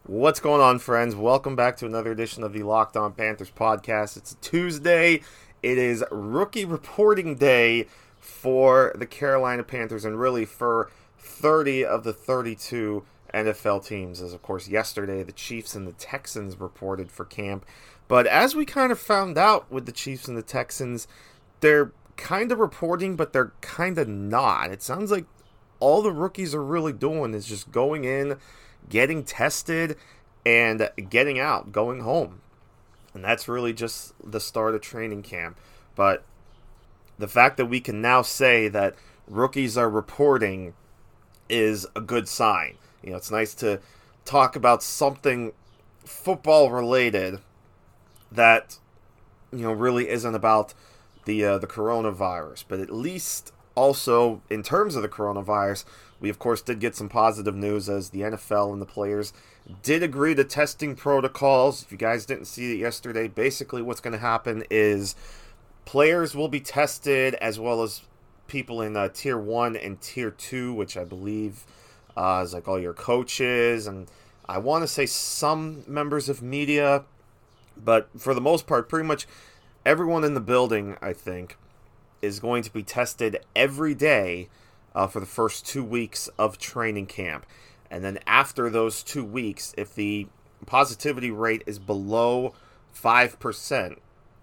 What's going on, friends? Welcome back to another edition of the Locked On Panthers podcast. It's a Tuesday. It is rookie reporting day for the Carolina Panthers and really for 30 of the 32 NFL teams. As, of course, yesterday the Chiefs and the Texans reported for camp. But as we kind of found out with the Chiefs and the Texans, they're kind of reporting, but they're kind of not. It sounds like all the rookies are really doing is just going in, getting tested, and getting out, going home. And that's really just the start of training camp. But the fact that we can now say that rookies are reporting is a good sign. It's nice to talk about something football related that really isn't about the coronavirus. But at least also in terms of the coronavirus, we of course did get some positive news as the NFL and the players did agree to testing protocols. If you guys didn't see it yesterday, basically what's going to happen is players will be tested as well as people in Tier 1 and Tier 2, which I believe is like all your coaches and I want to say some members of media, but for the most part, pretty much everyone in the building, I think, is going to be tested every day for the first 2 weeks of training camp. And then after those 2 weeks, if the positivity rate is below 5%,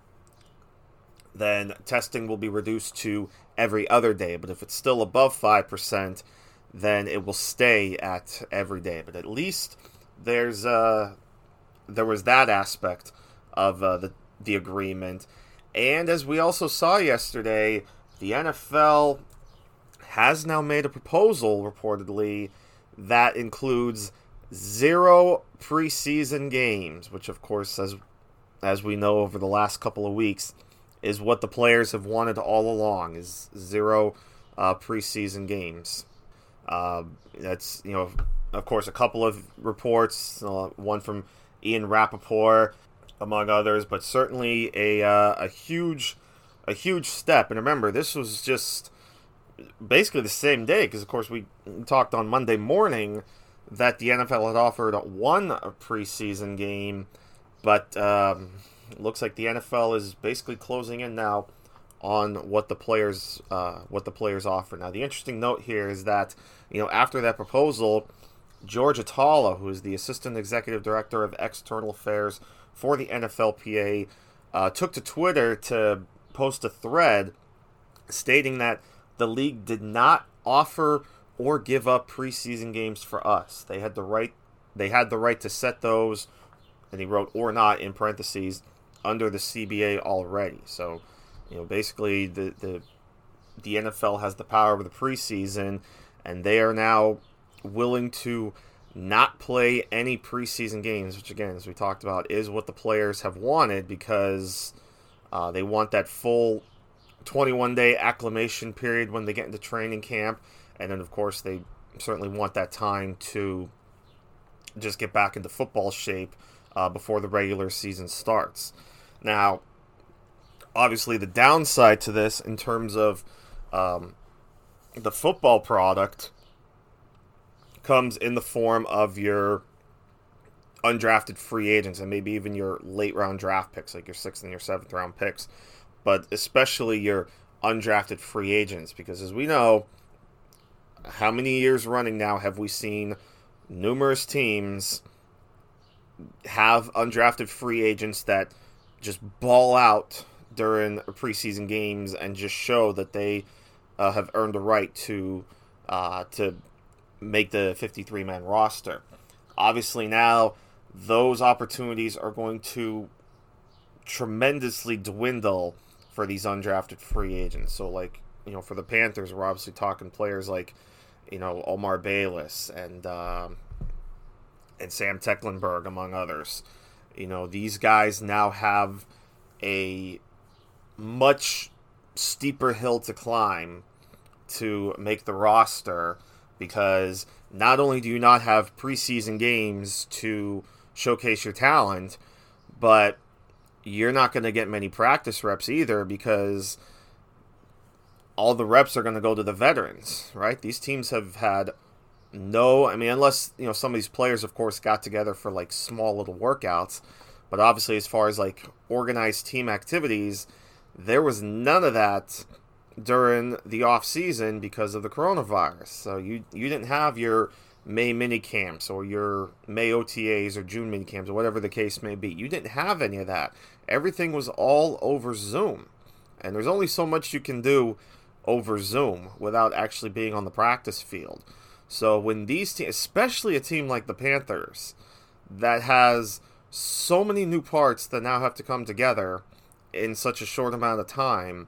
then testing will be reduced to every other day. But if it's still above 5%, then it will stay at every day. But at least there was that aspect of the agreement. And as we also saw yesterday, the NFL has now made a proposal, reportedly, that includes 0 preseason games, which of course, as we know over the last couple of weeks, is what the players have wanted all along, is 0 preseason games. That's, of course, a couple of reports, one from Ian Rappaport, among others, but certainly a huge step. And remember, this was just basically the same day, because of course we talked on Monday morning that the NFL had offered one preseason game, but it looks like the NFL is basically closing in now on what the players offer. Now, the interesting note here is that after that proposal, George Atala, who is the Assistant Executive Director of External Affairs for the NFLPA, took to Twitter to post a thread stating that the league did not offer or give up preseason games for us. They had the right to set those, and he wrote "or not" in parentheses under the CBA already. So, basically the NFL has the power of the preseason, and they are now willing to not play any preseason games, which again, as we talked about, is what the players have wanted, because they want that full 21-day acclimation period when they get into training camp, and then of course they certainly want that time to just get back into football shape before the regular season starts. Now, obviously the downside to this in terms of the football product comes in the form of your undrafted free agents and maybe even your late round draft picks, like your 6th and your 7th round picks, but especially your undrafted free agents, because as we know, how many years running now have we seen numerous teams have undrafted free agents that just ball out during preseason games and just show that they have earned a right to make the 53-man roster. Obviously now those opportunities are going to tremendously dwindle for these undrafted free agents. So for the Panthers, we're obviously talking players like, Omar Bayless and Sam Tecklenburg, among others. These guys now have a much steeper hill to climb to make the roster, because not only do you not have preseason games to showcase your talent, but you're not going to get many practice reps either, because all the reps are going to go to the veterans, right? These teams have had No, I mean, unless, some of these players, of course, got together for, like, small little workouts. But obviously, as far as, like, organized team activities, there was none of that during the off season because of the coronavirus. So you didn't have your May mini camps or your May OTAs or June mini camps or whatever the case may be. You didn't have any of that. Everything was all over Zoom. And there's only so much you can do over Zoom without actually being on the practice field. So when these teams, especially a team like the Panthers, that has so many new parts that now have to come together in such a short amount of time,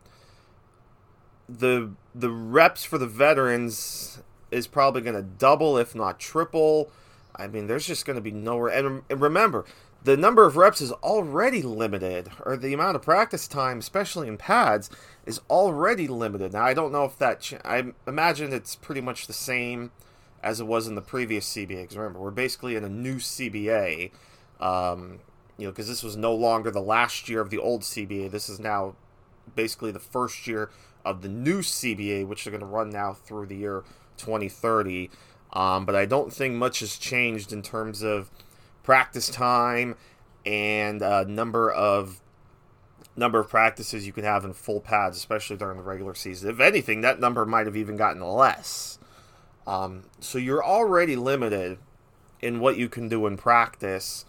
the reps for the veterans is probably going to double, if not triple. I mean, there's just going to be nowhere. And remember, the number of reps is already limited, or the amount of practice time, especially in pads, is already limited. Now, I don't know if I imagine it's pretty much the same as it was in the previous CBA. Because remember, we're basically in a new CBA, because this was no longer the last year of the old CBA. This is now basically the first year of the new CBA, which are going to run now through the year 2030. But I don't think much has changed in terms of practice time and number of practices you can have in full pads, especially during the regular season. If anything, that number might have even gotten less. So you're already limited in what you can do in practice,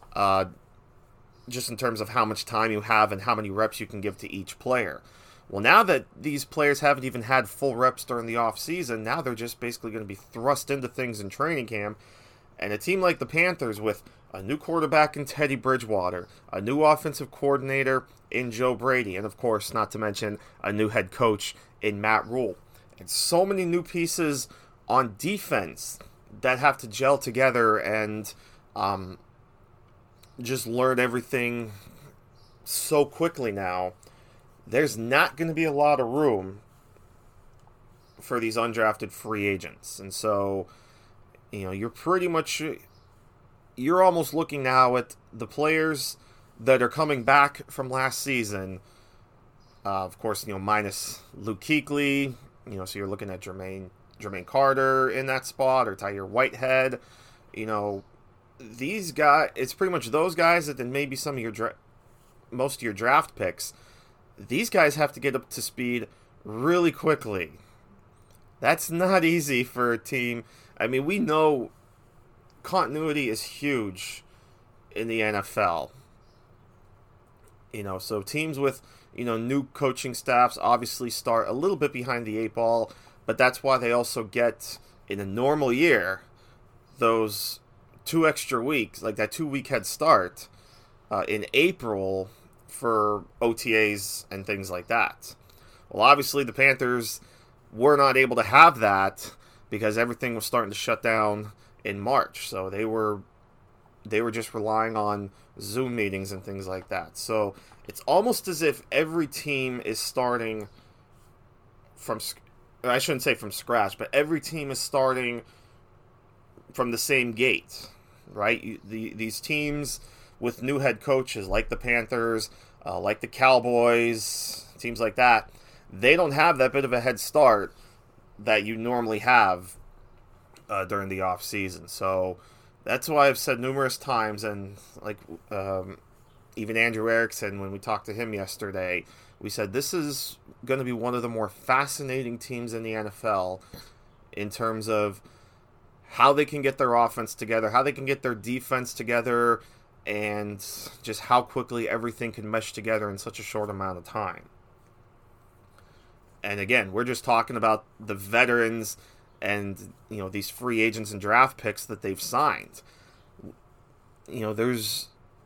just in terms of how much time you have and how many reps you can give to each player. Well, now that these players haven't even had full reps during the offseason, now they're just basically going to be thrust into things in training camp. And a team like the Panthers, with a new quarterback in Teddy Bridgewater, a new offensive coordinator in Joe Brady, and of course, not to mention a new head coach in Matt Rule, and so many new pieces on defense that have to gel together and just learn everything so quickly now, there's not going to be a lot of room for these undrafted free agents. And so, you're almost looking now at the players that are coming back from last season. Of course, minus Luke Kuechly, so you're looking at Jermaine Carter in that spot, or Tyre Whitehead. These guys, it's pretty much those guys, that then maybe some of your most of your draft picks. These guys have to get up to speed really quickly. That's not easy for a team. I mean, we know continuity is huge in the NFL. So teams with, new coaching staffs obviously start a little bit behind the eight ball, but that's why they also get, in a normal year, those 2 extra weeks, like that 2-week head start in April for OTAs and things like that. Well, obviously the Panthers were not able to have that because everything was starting to shut down in March. So they were just relying on Zoom meetings and things like that. So it's almost as if every team is starting from, I shouldn't say from scratch, but every team is starting from the same gate, right? These teams with new head coaches, like the Panthers, like the Cowboys, teams like that, they don't have that bit of a head start that you normally have during the off season. So that's why I've said numerous times, and like even Andrew Erickson, when we talked to him yesterday, we said this is going to be one of the more fascinating teams in the NFL in terms of how they can get their offense together, how they can get their defense together, and just how quickly everything can mesh together in such a short amount of time. And again, we're just talking about the veterans and, these free agents and draft picks that they've signed. There's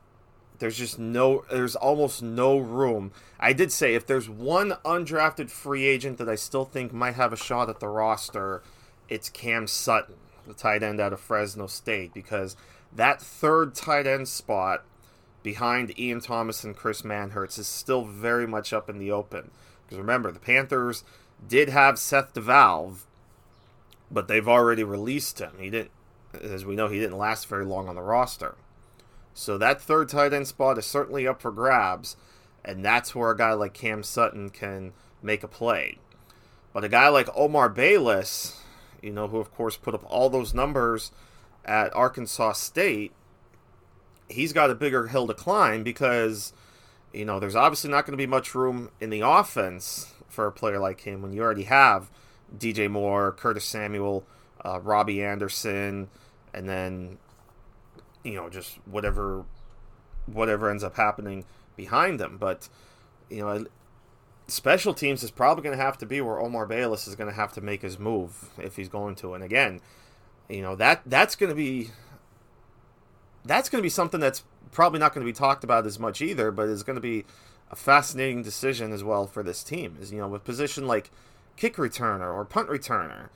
almost no room. I did say if there's one undrafted free agent that I still think might have a shot at the roster, it's Cam Sutton, the tight end out of Fresno State, because that third tight end spot behind Ian Thomas and Chris Manhertz is still very much up in the open. Because remember, the Panthers did have Seth DeValve, but they've already released him. He didn't last very long on the roster. So that third tight end spot is certainly up for grabs, and that's where a guy like Cam Sutton can make a play. But a guy like Omar Bayless, who of course put up all those numbers at Arkansas State, he's got a bigger hill to climb because, there's obviously not going to be much room in the offense for a player like him when you already have DJ Moore, Curtis Samuel, Robbie Anderson, and then, just whatever ends up happening behind them. But, special teams is probably going to have to be where Omar Bayless is going to have to make his move if he's going to. And again, that's going to be something that's probably not going to be talked about as much either, but is going to be a fascinating decision as well for this team. Is, with position like kick returner or punt returner,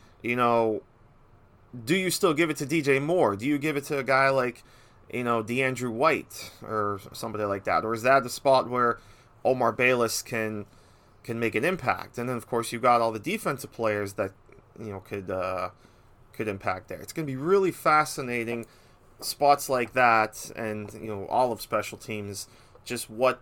do you still give it to DJ Moore? Do you give it to a guy like, DeAndrew White or somebody like that? Or is that the spot where Omar Bayless can make an impact? And then, of course, you've got all the defensive players that, could impact there. It's going to be really fascinating, spots like that, and, all of special teams, just what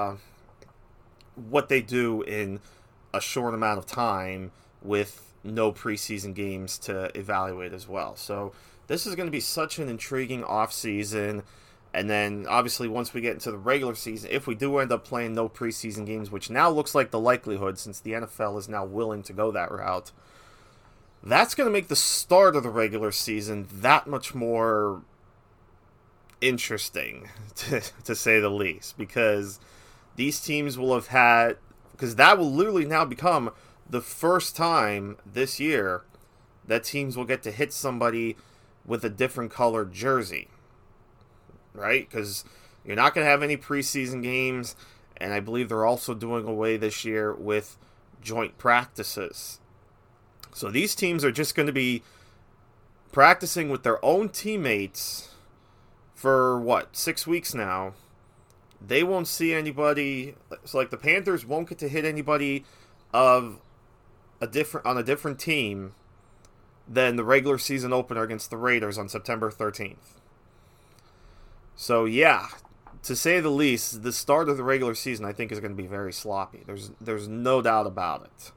they do in a short amount of time with no preseason games to evaluate as well. So this is going to be such an intriguing offseason. And then, obviously, once we get into the regular season, if we do end up playing no preseason games, which now looks like the likelihood since the NFL is now willing to go that route, that's going to make the start of the regular season that much more interesting, to say the least, because these teams will have had, because that will literally now become the first time this year that teams will get to hit somebody with a different colored jersey, right? Because you're not going to have any preseason games, and I believe they're also doing away this year with joint practices. So these teams are just going to be practicing with their own teammates for, 6 weeks now. They won't see anybody. So, like, the Panthers won't get to hit anybody on a different team than the regular season opener against the Raiders on September 13th. So, yeah, to say the least, the start of the regular season I think is going to be very sloppy. There's no doubt about it.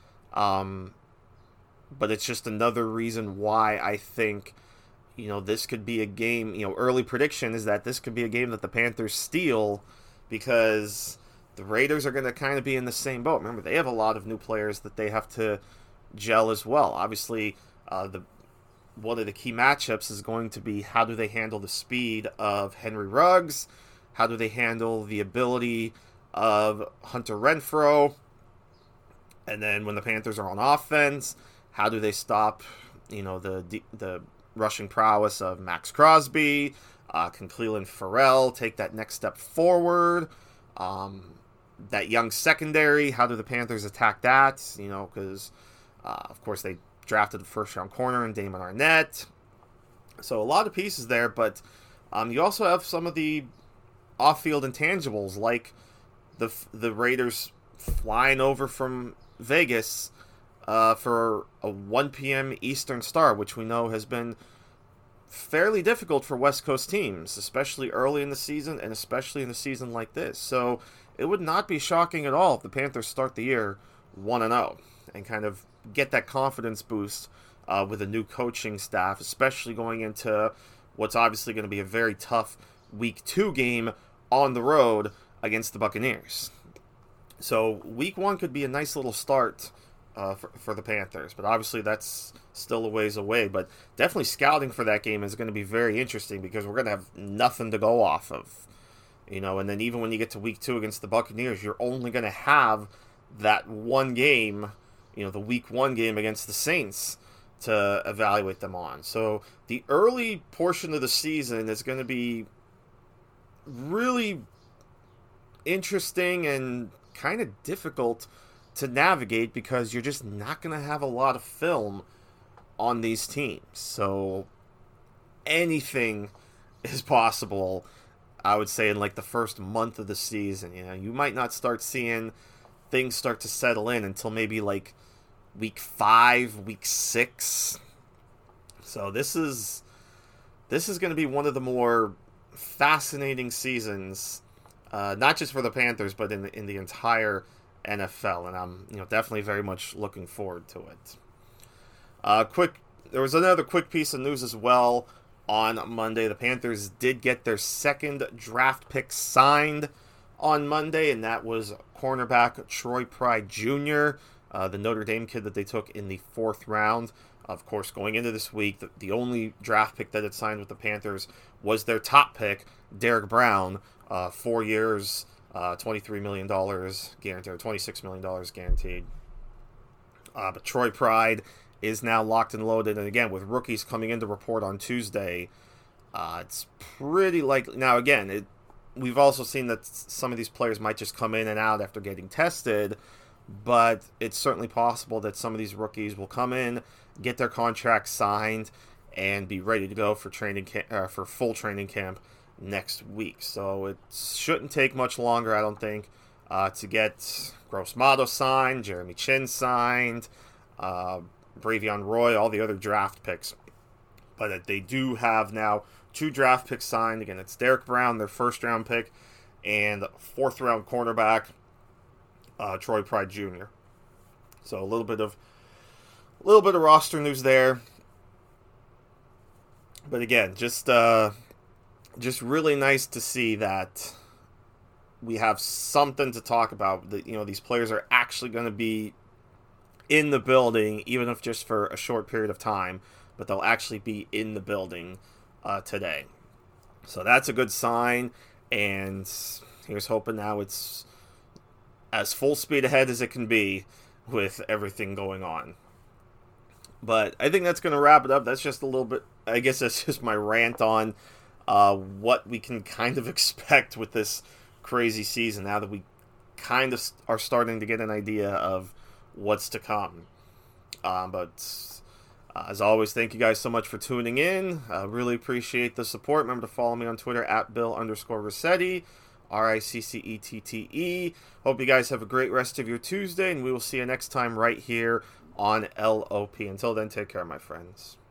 But it's just another reason why I think, this could be a game, early prediction is that this could be a game that the Panthers steal, because the Raiders are going to kind of be in the same boat. Remember, they have a lot of new players that they have to gel as well. Obviously, one of the key matchups is going to be how do they handle the speed of Henry Ruggs, how do they handle the ability of Hunter Renfrow, and then when the Panthers are on offense, how do they stop, the rushing prowess of Max Crosby? Can Clelin Ferrell take that next step forward? That young secondary, how do the Panthers attack that? Because, of course, they drafted the first-round corner in Damon Arnett. So a lot of pieces there, but you also have some of the off-field intangibles, like the Raiders flying over from Vegas for a 1 p.m. Eastern start, which we know has been fairly difficult for West Coast teams, especially early in the season and especially in a season like this. So it would not be shocking at all if the Panthers start the year 1-0 and kind of get that confidence boost with a new coaching staff, especially going into what's obviously going to be a very tough Week 2 game on the road against the Buccaneers. So Week 1 could be a nice little start for the Panthers, but obviously that's still a ways away. But definitely scouting for that game is going to be very interesting because we're going to have nothing to go off of. And then even when you get to Week 2 against the Buccaneers, you're only going to have that one game, the Week 1 game against the Saints to evaluate them on. So the early portion of the season is going to be really interesting and kind of difficult to navigate because you're just not going to have a lot of film on these teams. So anything is possible, I would say, in like the first month of the season. You might not start seeing things start to settle in until maybe like Week 5, Week 6. So this is going to be one of the more fascinating seasons, not just for the Panthers, but in the entire NFL, and I'm definitely very much looking forward to it. There was another quick piece of news as well. On Monday, the Panthers did get their second draft pick signed on Monday, and that was cornerback Troy Pride Jr., the Notre Dame kid that they took in the 4th round. Of course, going into this week, the only draft pick that had signed with the Panthers was their top pick, Derek Brown, 4 years, $23 million guaranteed, or $26 million guaranteed. But Troy Pride is now locked and loaded, and again, with rookies coming in to report on Tuesday, it's pretty likely. Now, again, we've also seen that some of these players might just come in and out after getting tested, but it's certainly possible that some of these rookies will come in, get their contracts signed, and be ready to go for for full training camp next week. So it shouldn't take much longer, I don't think, to get Gross Mato signed, Jeremy Chin signed, Bravion Roy, all the other draft picks. But they do have now 2 draft picks signed. Again, it's Derek Brown, their 1st round pick, and 4th round cornerback Troy Pride Jr. So a little bit of roster news there. But again, just really nice to see that we have something to talk about. That, these players are actually going to be in the building, even if just for a short period of time, but they'll actually be in the building today. So that's a good sign, and here's hoping now it's as full speed ahead as it can be with everything going on. But I think that's going to wrap it up. That's just a little bit, I guess that's just my rant on what we can kind of expect with this crazy season now that we kind of are starting to get an idea of what's to come. But as always, thank you guys so much for tuning in. Really appreciate the support. Remember to follow me on Twitter at Bill_Rossetti, RICCETTE. Hope you guys have a great rest of your Tuesday, and we will see you next time right here on LOP. Until then, take care, my friends.